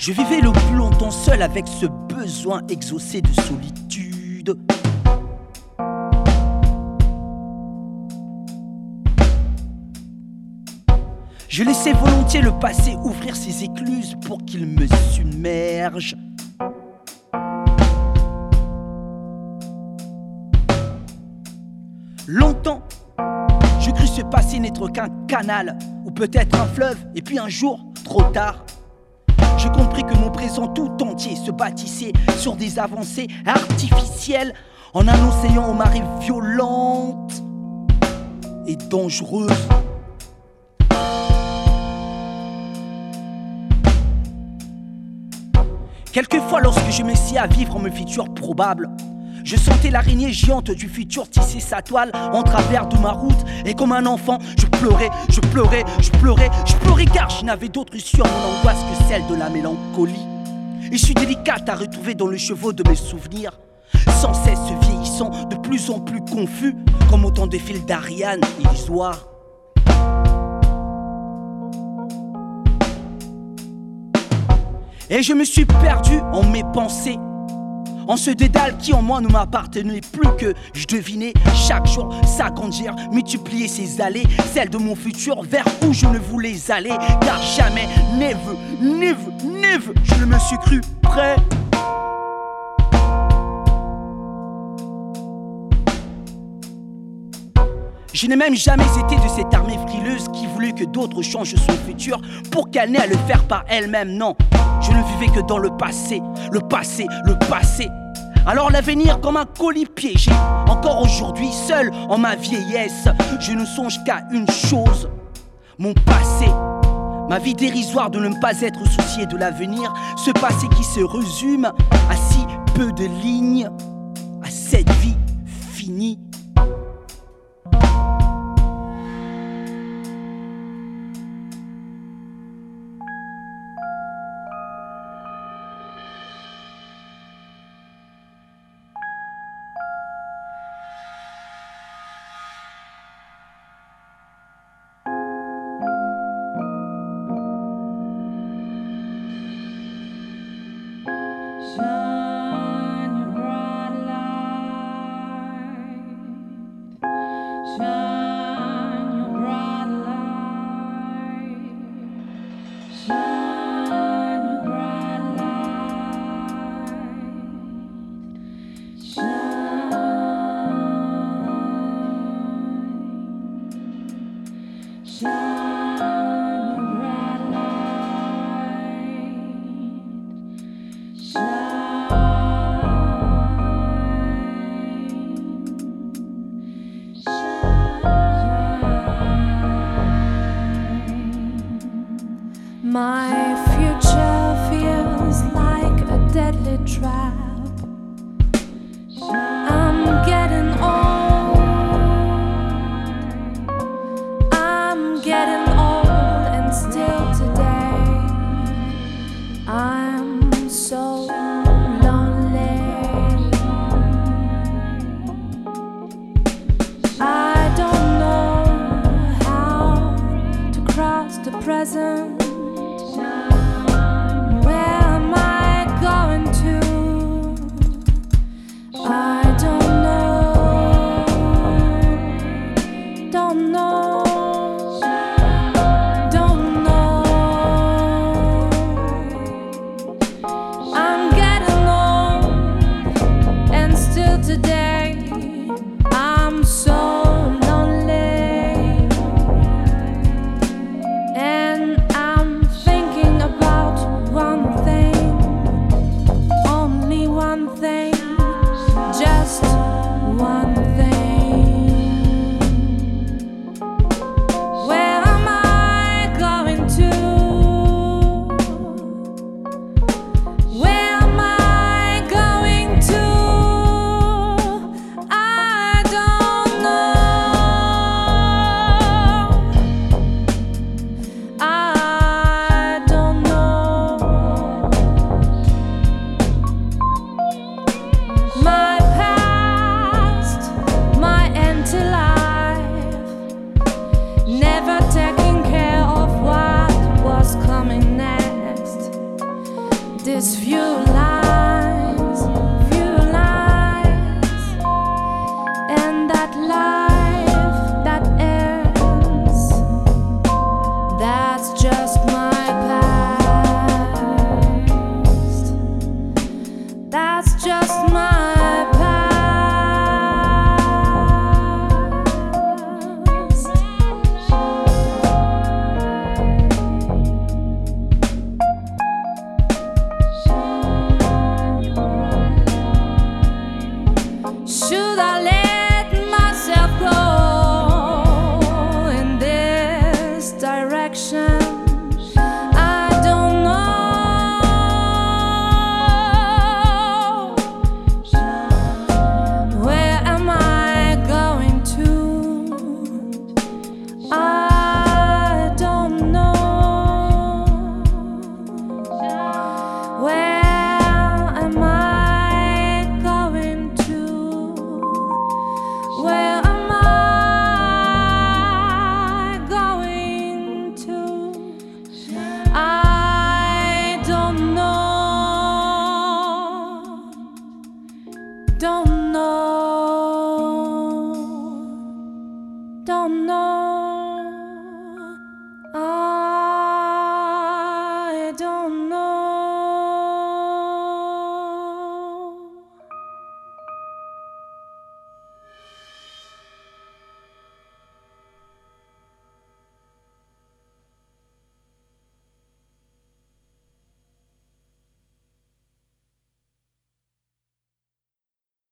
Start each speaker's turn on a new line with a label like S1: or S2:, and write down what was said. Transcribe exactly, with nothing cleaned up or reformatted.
S1: Je vivais le plus longtemps seul avec ce besoin exaucé de solitude. Je laissais volontiers le passé ouvrir ses écluses pour qu'il me submerge. Longtemps, je crus ce passé n'être qu'un canal, ou peut-être un fleuve, et puis un jour, trop tard, j'ai compris que mon présent tout entier se bâtissait sur des avancées artificielles en un océan aux marées violentes et dangereuses. Quelquefois, lorsque je m'essayais à vivre mon futur probable, je sentais l'araignée géante du futur tisser sa toile en travers de ma route. Et comme un enfant, je pleurais, je pleurais, je pleurais, je pleurais car je n'avais d'autre issue à mon angoisse que celle de la mélancolie. Issue délicate à retrouver dans le chevaux de mes souvenirs, sans cesse vieillissant, de plus en plus confus, comme autant de fils d'Ariane illusoires. Et je me suis perdu en mes pensées, en ce dédale qui en moi ne m'appartenait plus, que je devinais chaque jour s'agrandir, multiplier ses allées, celles de mon futur vers où je ne voulais aller. Car jamais, never, never, never, je ne me suis cru prêt. Je n'ai même jamais été de cette armée frileuse qui voulait que d'autres changent son futur pour qu'elle n'ait à le faire par elle-même. Non, je ne vivais que dans le passé, le passé, le passé. Alors l'avenir comme un colis piégé. Encore aujourd'hui, seul en ma vieillesse, je ne songe qu'à une chose, mon passé. Ma vie dérisoire de ne pas être soucié de l'avenir. Ce passé qui se résume à si peu de lignes, à cette vie finie.
S2: Shine your bright light. Shine your bright light. Shine your bright light. Shine. Shine your bright light. Shine. My future feels like a deadly trap. I'm getting old. I'm getting old, and still today I'm so lonely. I don't know how to cross the present. I don't know, don't know.